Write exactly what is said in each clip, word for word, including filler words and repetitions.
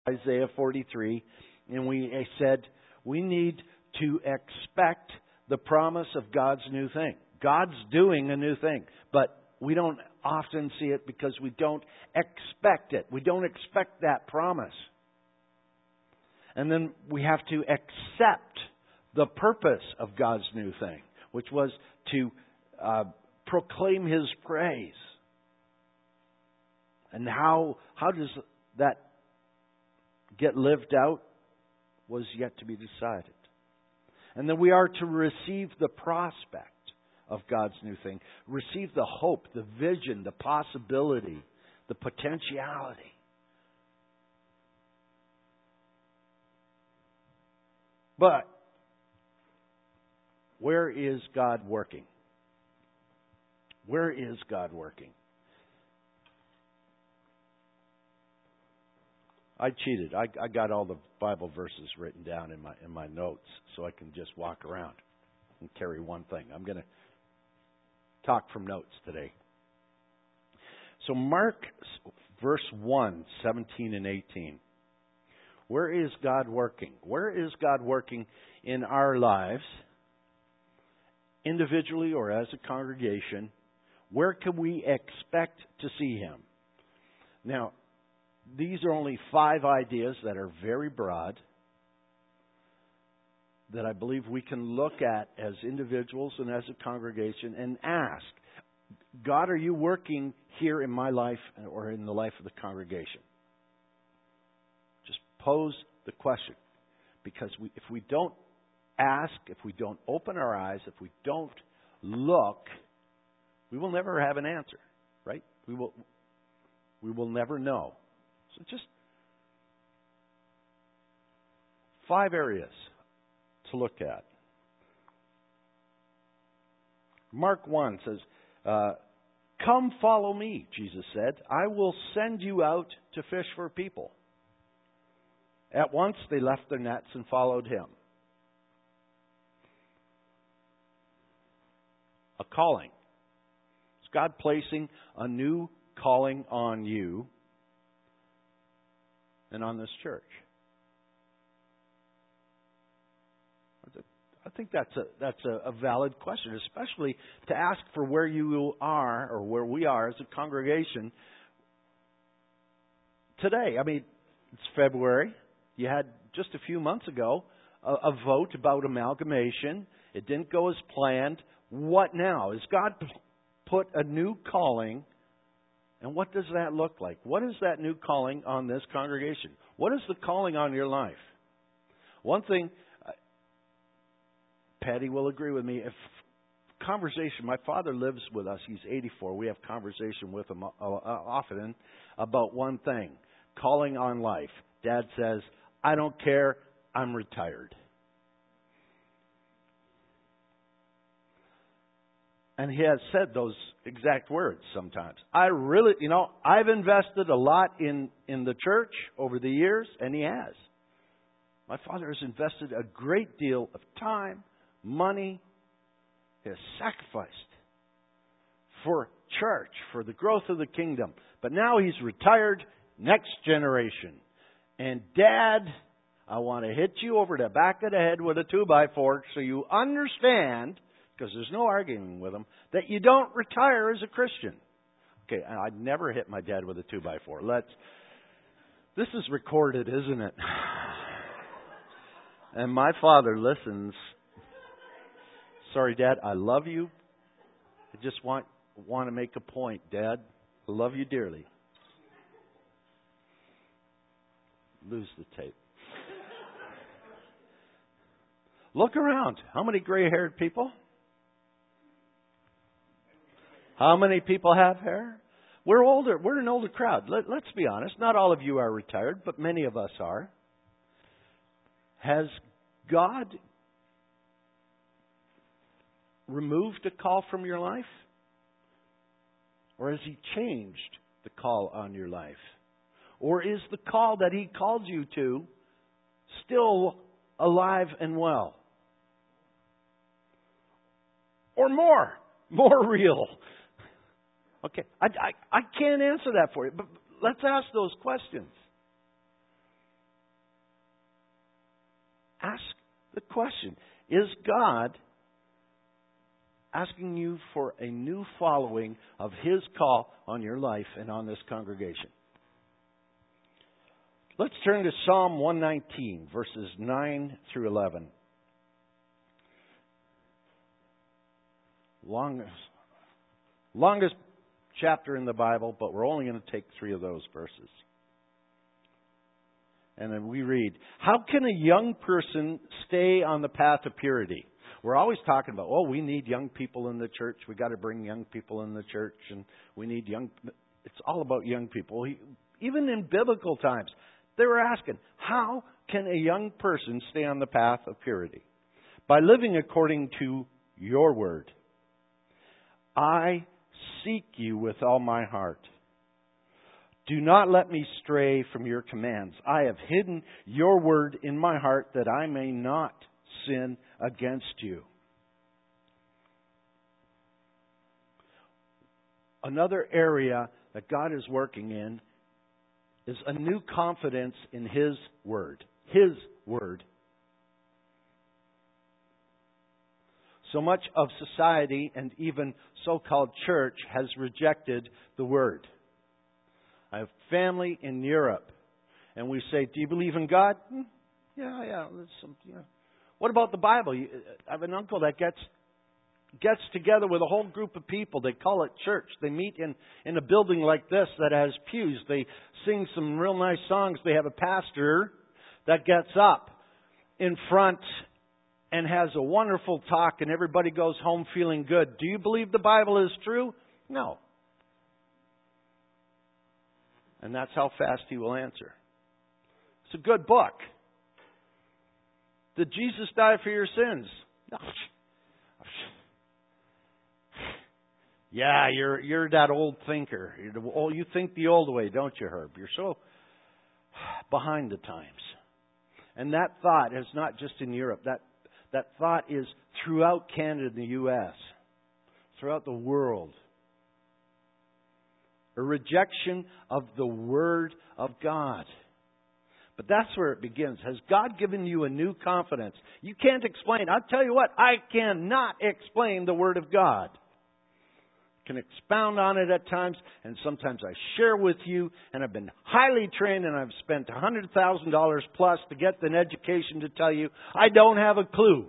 Isaiah forty-three, and we said we need to expect the promise of God's new thing. God's doing a new thing, but we don't often see it because we don't expect it. We don't expect that promise. And then we have to accept the purpose of God's new thing, which was to uh, proclaim His praise. And how how does that get lived out was yet to be decided. And then we are to receive the prospect of God's new thing. Receive the hope, the vision, the possibility, the potentiality. But where is God working? Where is God working? I cheated. I, I got all the Bible verses written down in my in my notes so I can just walk around and carry one thing. I'm going to talk from notes today. So Mark verse one, seventeen and eighteen. Where is God working? Where is God working in our lives, individually or as a congregation? Where can we expect to see Him? Now, these are only five ideas that are very broad that I believe we can look at as individuals and as a congregation and ask, God, are you working here in my life or in the life of the congregation? Just pose the question. Because we, if we don't ask, if we don't open our eyes, if we don't look, we will never have an answer, right? We will, we will never know. So just five areas to look at. Mark one says, uh, come follow me, Jesus said. I will send you out to fish for people. At once they left their nets and followed Him. A calling. Is God placing a new calling on you and on this church? I think that's a that's a, a valid question, especially to ask for where you are or where we are as a congregation today. I mean, it's February. You had just a few months ago a, a vote about amalgamation. It didn't go as planned. What now? Has God put a new calling? And what does that look like? What is that new calling on this congregation? What is the calling on your life? One thing, uh, Patty will agree with me, if conversation, my father lives with us, he's eighty-four, we have conversation with him uh, often about one thing, calling on life. Dad says, I don't care, I'm retired. And he has said those exact words sometimes. I really, you know, I've invested a lot in, in the church over the years, and he has. My father has invested a great deal of time, money. He has sacrificed for church, for the growth of the kingdom. But now he's retired, next generation. And Dad, I want to hit you over the back of the head with a two by four so you understand, because there's no arguing with him, that you don't retire as a Christian. Okay, I'd never hit my dad with a two by four. Let's. This is recorded, isn't it? And my father listens. Sorry, Dad, I love you. I just want want to make a point, Dad. I love you dearly. Lose the tape. Look around. How many gray-haired people? How many people have hair? We're older. We're an older crowd. Let, let's be honest. Not all of you are retired, but many of us are. Has God removed a call from your life? Or has He changed the call on your life? Or is the call that He called you to still alive and well? Or more, more real? Okay, I, I, I can't answer that for you, but let's ask those questions. the question, is God asking you for a new following of His call on your life and on this congregation? Let's turn to Psalm one nineteen, verses nine through eleven. Longest, longest chapter in the Bible, but we're only going to take three of those verses. And then we read, how can a young person stay on the path of purity? We're always talking about, oh, we need young people in the church. We got to bring young people in the church, and we need young. It's all about young people. Even in biblical times, they were asking, how can a young person stay on the path of purity? By living according to your word. I seek you with all my heart. Do not let me stray from your commands. I have hidden your word in my heart that I may not sin against you. Another area that God is working in is a new confidence in His word. His word. So much of society and even so-called church has rejected the word. I have family in Europe, and we say, do you believe in God? Hmm, yeah, yeah. Some, yeah. What about the Bible? You, I have an uncle that gets gets together with a whole group of people. They call it church. They meet in, in a building like this that has pews. They sing some real nice songs. They have a pastor that gets up in front and has a wonderful talk, and everybody goes home feeling good. Do you believe the Bible is true? No. And that's how fast he will answer. It's a good book. Did Jesus die for your sins? No. Yeah, you're you're that old thinker. You're, oh, you think the old way, don't you, Herb? You're so behind the times. And that thought is not just in Europe. That that thought is throughout Canada and the U S, throughout the world. A rejection of the Word of God. But that's where it begins. Has God given you a new confidence? You can't explain. I'll tell you what, I cannot explain the Word of God. I can expound on it at times, and sometimes I share with you, and I've been highly trained, and I've spent one hundred thousand dollars plus to get an education to tell you, I don't have a clue.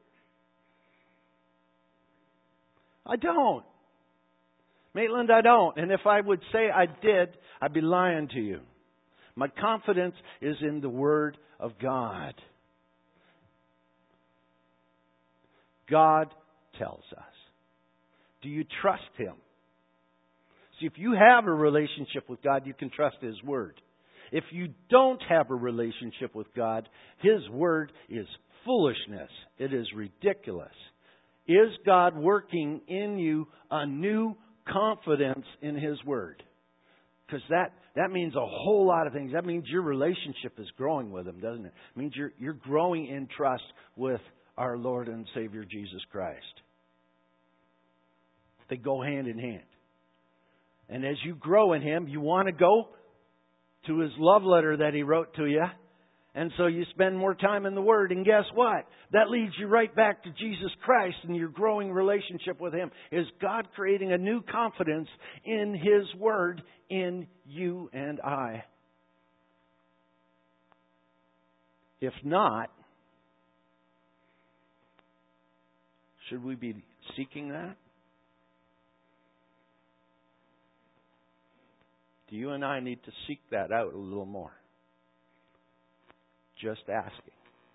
I don't. Maitland, I don't. And if I would say I did, I'd be lying to you. My confidence is in the Word of God. God tells us. Do you trust Him? See, if you have a relationship with God, you can trust His Word. If you don't have a relationship with God, His Word is foolishness. It is ridiculous. Is God working in you a new confidence in His Word? Because that, that means a whole lot of things. That means your relationship is growing with Him, doesn't it? It means you're, you're growing in trust with our Lord and Savior Jesus Christ. They go hand in hand. And as you grow in Him, you want to go to His love letter that He wrote to you. And so you spend more time in the Word. And guess what? That leads you right back to Jesus Christ and your growing relationship with Him. Is God creating a new confidence in His Word in you and I? If not, should we be seeking that? Do you and I need to seek that out a little more? Just asking.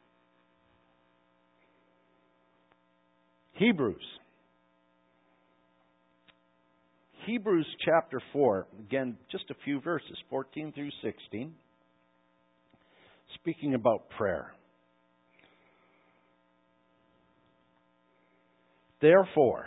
Hebrews. Hebrews chapter four. Again, just a few verses, fourteen through sixteen. Speaking about prayer. Therefore.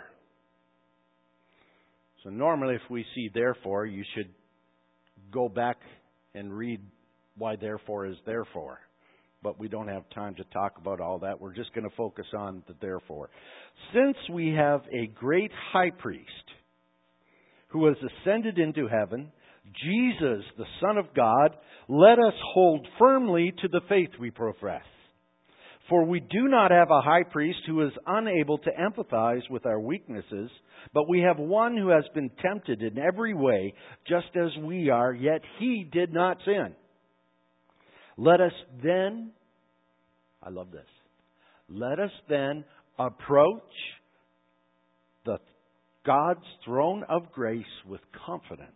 So normally if we see therefore, you should go back and read why therefore is therefore. But we don't have time to talk about all that. We're just going to focus on the therefore. Since we have a great high priest who has ascended into heaven, Jesus, the Son of God, let us hold firmly to the faith we profess. For we do not have a high priest who is unable to empathize with our weaknesses, but we have one who has been tempted in every way, just as we are, yet he did not sin. Let us then, I love this, let us then approach the God's throne of grace with confidence.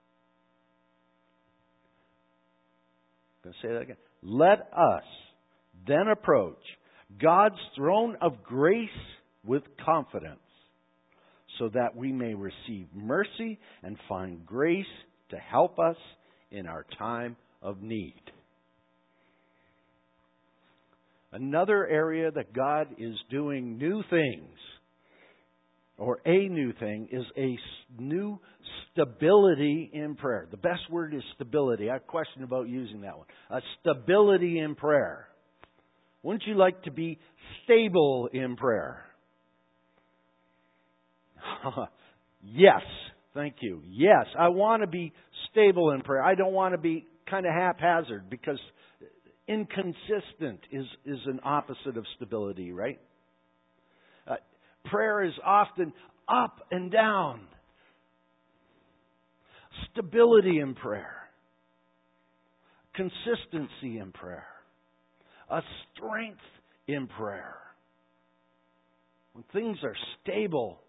I'm going to say that again. Let us then approach God's throne of grace with confidence, so that we may receive mercy and find grace to help us in our time of need. Another area that God is doing new things, or a new thing, is a new stability in prayer. The best word is stability. I have a question about using that one. A stability in prayer. Wouldn't you like to be stable in prayer? Yes. Thank you. Yes, I want to be stable in prayer. I don't want to be kind of haphazard, because inconsistent is, is an opposite of stability, right? Uh, prayer is often up and down. Stability in prayer. Consistency in prayer. A strength in prayer. When things are stable,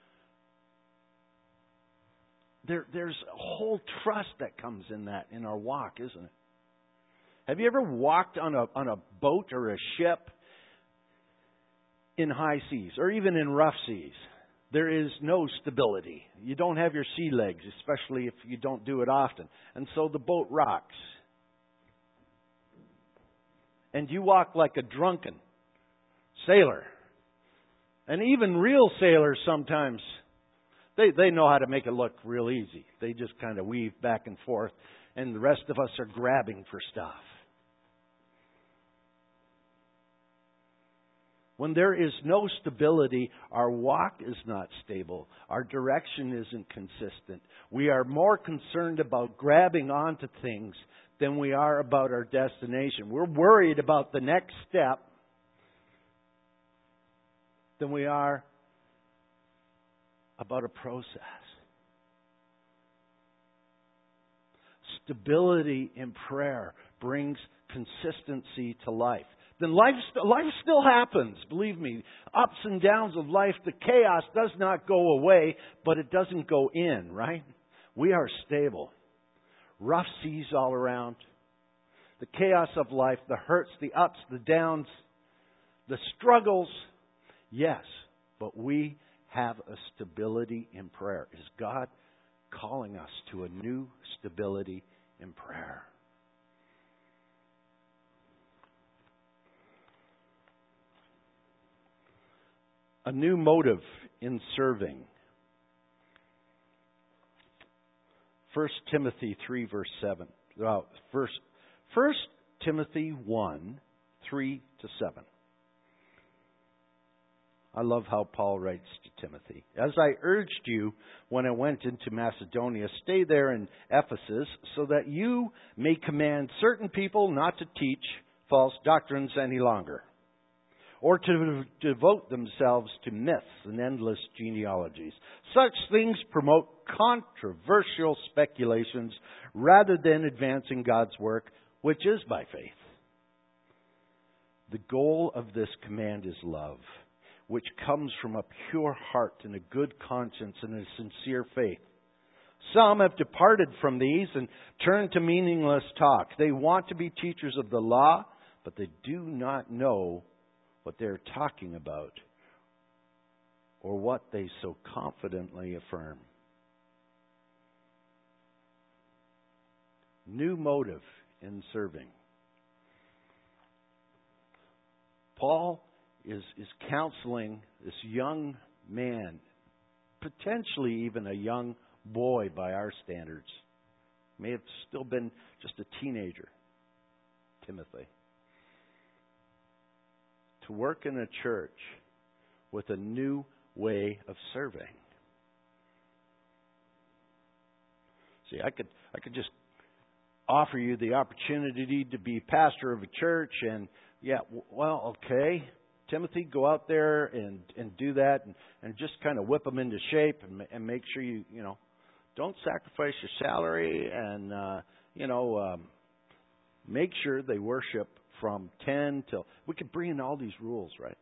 there, there's a whole trust that comes in that in our walk, isn't it? Have you ever walked on a on a boat or a ship in high seas, or even in rough seas? There is no stability. You don't have your sea legs, especially if you don't do it often. And so the boat rocks. And you walk like a drunken sailor. And even real sailors sometimes, they, they know how to make it look real easy. They just kind of weave back and forth, and the rest of us are grabbing for stuff. When there is no stability, our walk is not stable. Our direction isn't consistent. We are more concerned about grabbing onto things than we are about our destination. We're worried about the next step than we are about a process. Stability in prayer brings consistency to life. Then life, life still happens, believe me. Ups and downs of life, the chaos does not go away, but it doesn't go in, right? We are stable. Rough seas all around. The chaos of life, the hurts, the ups, the downs, the struggles. Yes, but we have a stability in prayer. Is God calling us to a new stability in prayer? A new motive in serving. First Timothy three, verse seven. Well, first, First Timothy one, three to seven. I love how Paul writes to Timothy. As I urged you when I went into Macedonia, stay there in Ephesus, so that you may command certain people not to teach false doctrines any longer, or to devote themselves to myths and endless genealogies. Such things promote controversial speculations rather than advancing God's work, which is by faith. The goal of this command is love, which comes from a pure heart and a good conscience and a sincere faith. Some have departed from these and turned to meaningless talk. They want to be teachers of the law, but they do not know what they're talking about or what they so confidently affirm. New motive in serving. Paul is, is counseling this young man, potentially even a young boy by our standards. May have still been just a teenager, Timothy. To work in a church with a new way of serving. See, I could I could just offer you the opportunity to be pastor of a church and yeah, w- well, okay. Timothy, go out there and, and do that and, and just kind of whip them into shape and, and make sure you, you know, don't sacrifice your salary and, uh, you know, um, make sure they worship from ten till... We could bring in all these rules, right?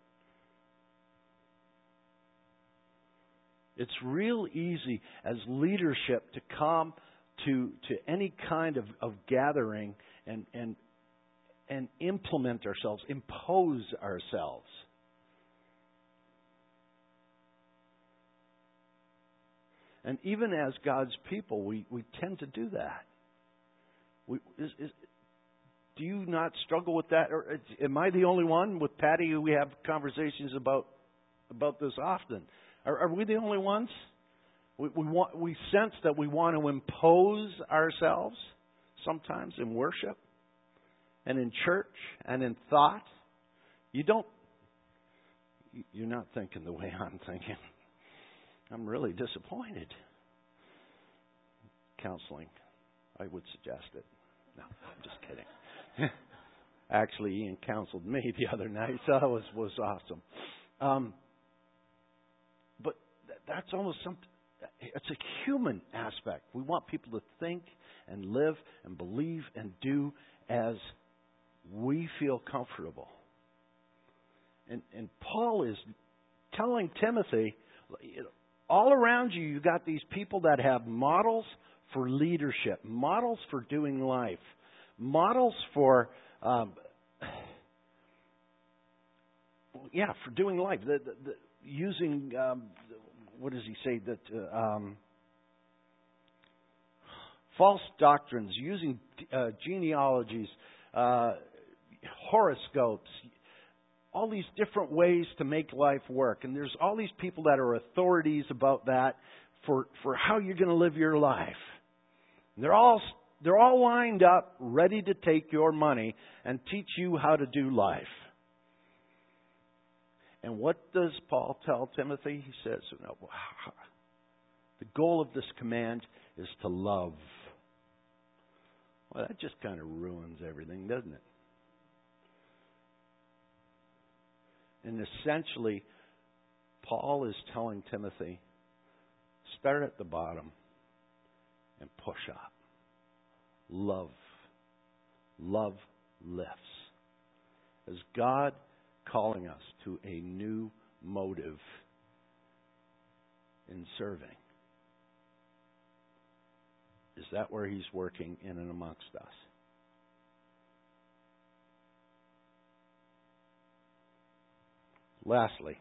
It's real easy as leadership to come to to any kind of, of gathering and, and and implement ourselves, impose ourselves. And even as God's people, we, we tend to do that. We, is, is, do you not struggle with that? Or am I the only one? With Patty, we have conversations about about this often. Are, are we the only ones? We, we want we sense that we want to impose ourselves sometimes in worship and in church and in thought. You don't. You're not thinking the way I'm thinking. I'm really disappointed. Counseling, I would suggest it. No, I'm just kidding. Actually, Ian counseled me the other night, so that was was awesome. Um, but th- that's almost something. It's a human aspect. We want people to think and live and believe and do as we feel comfortable. And, and Paul is telling Timothy, all around you, you got these people that have models for leadership, models for doing life, models for, um, yeah, for doing life. The, the, the, using, um, what does he say? That uh, um, false doctrines, using uh, genealogies, uh, horoscopes, all these different ways to make life work. And there's all these people that are authorities about that for, for how you're going to live your life. And they're all they're all lined up, ready to take your money and teach you how to do life. And what does Paul tell Timothy? He says, no, the goal of this command is to love. Well, that just kind of ruins everything, doesn't it? And essentially, Paul is telling Timothy, start at the bottom and push up. Love. Love lifts. Is God calling us to a new motive in serving? Is that where He's working in and amongst us? Lastly,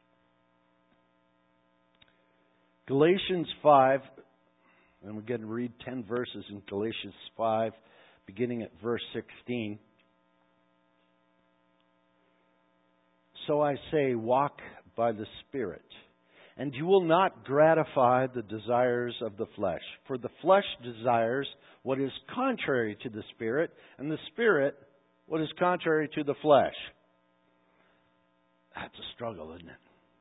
Galatians five, and we're going to read ten verses in Galatians five, beginning at verse sixteen. So I say, walk by the Spirit, and you will not gratify the desires of the flesh. For the flesh desires what is contrary to the Spirit, and the Spirit what is contrary to the flesh. That's a struggle, isn't it?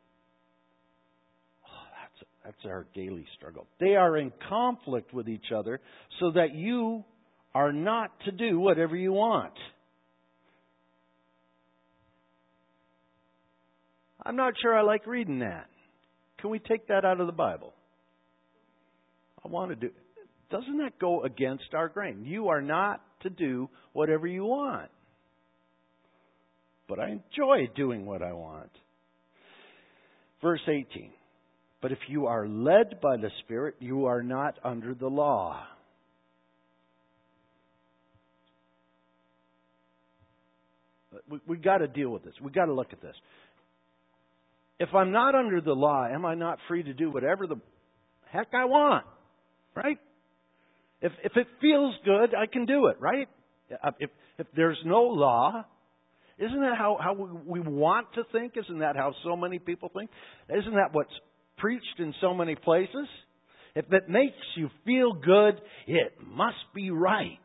Oh, that's, that's our daily struggle. They are in conflict with each other so that you are not to do whatever you want. I'm not sure I like reading that. Can we take that out of the Bible? I want to do. Doesn't that go against our grain? You are not to do whatever you want. But I enjoy doing what I want. Verse eighteen. But if you are led by the Spirit, you are not under the law. We, we got to deal with this. We got to look at this. If I'm not under the law, am I not free to do whatever the heck I want? Right? If if it feels good, I can do it, right? If if there's no law, isn't that how, how we want to think? Isn't that how so many people think? Isn't that what's preached in so many places? If it makes you feel good, it must be right.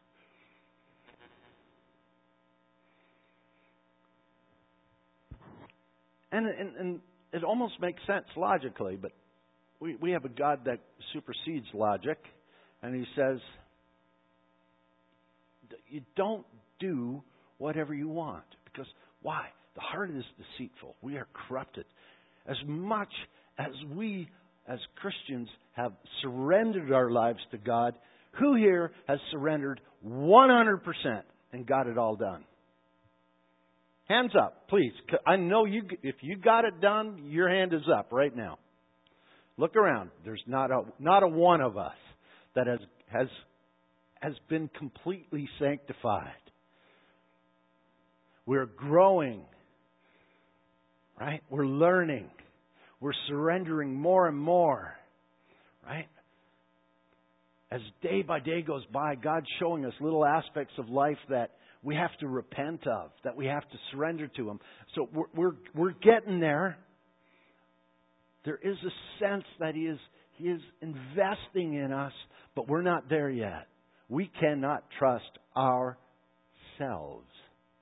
And, and, and it almost makes sense logically, but we, we have a God that supersedes logic, and He says, you don't do whatever you want. Because why? The heart is deceitful. We are corrupted. As much as we, as Christians, have surrendered our lives to God, who here has surrendered one hundred percent and got it all done? Hands up, please. I know you. If you got it done, your hand is up right now. Look around. There's not a not a one of us that has has has been completely sanctified. We're growing, right? We're learning. We're surrendering more and more, right? As day by day goes by, God's showing us little aspects of life that we have to repent of, that we have to surrender to Him. So we're we're, we're getting there. There is a sense that He is He is investing in us, but we're not there yet. We cannot trust ourselves.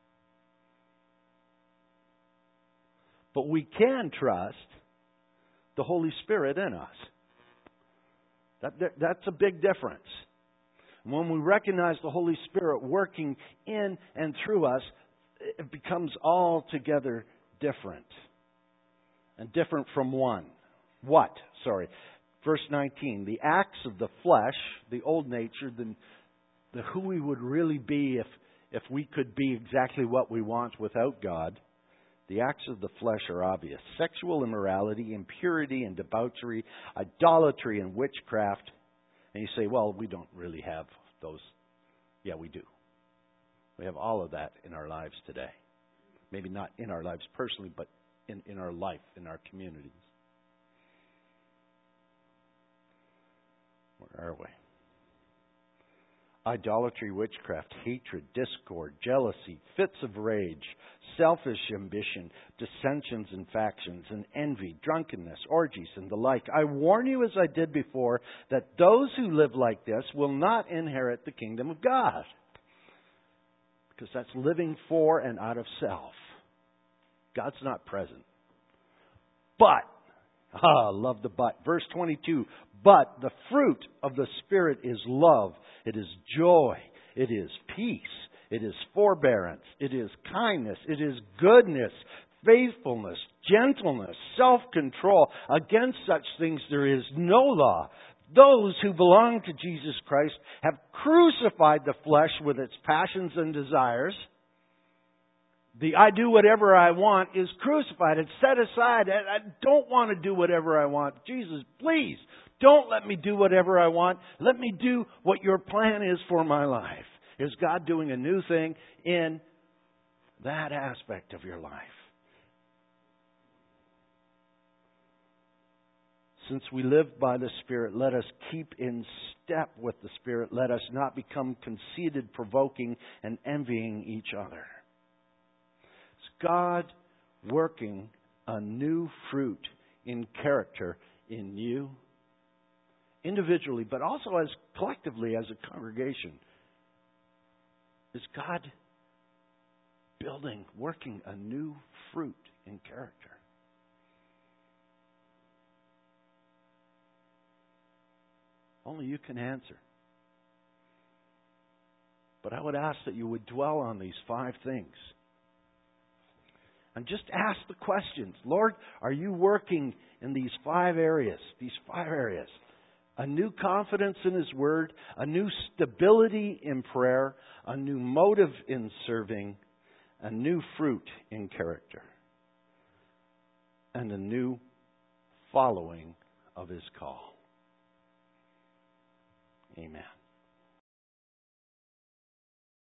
But we can trust the Holy Spirit in us. That, that, that's a big difference. When we recognize the Holy Spirit working in and through us, it becomes altogether different. And different from one. What? Sorry. Verse nineteen. The acts of the flesh, the old nature, the, the who we would really be if, if we could be exactly what we want without God. The acts of the flesh are obvious. Sexual immorality, impurity and debauchery, idolatry and witchcraft. And you say, well, we don't really have those. Yeah, we do. We have all of that in our lives today. Maybe not in our lives personally, but in, in our life, in our communities. Where are we? Idolatry, witchcraft, hatred, discord, jealousy, fits of rage, selfish ambition, dissensions and factions, and envy, drunkenness, orgies, and the like. I warn you, as I did before, that those who live like this will not inherit the kingdom of God. Because that's living for and out of self. God's not present. But, ah, love the but. Verse twenty-two, but the fruit of the Spirit is love. It is joy. It is peace. It is forbearance. It is kindness. It is goodness, faithfulness, gentleness, self-control. Against such things there is no law. Those who belong to Jesus Christ have crucified the flesh with its passions and desires. The I do whatever I want is crucified. It's set aside. I don't want to do whatever I want. Jesus, please, don't let me do whatever I want. Let me do what your plan is for my life. Is God doing a new thing in that aspect of your life? Since we live by the Spirit, let us keep in step with the Spirit. Let us not become conceited, provoking, and envying each other. It's God working a new fruit in character in you, individually, but also as collectively as a congregation. Is God building, working a new fruit in character? Only you can answer. But I would ask that you would dwell on these five things. And just ask the questions. Lord, are you working in these five areas? These five areas. A new confidence in His Word, a new stability in prayer, a new motive in serving, a new fruit in character, and a new following of His call. Amen.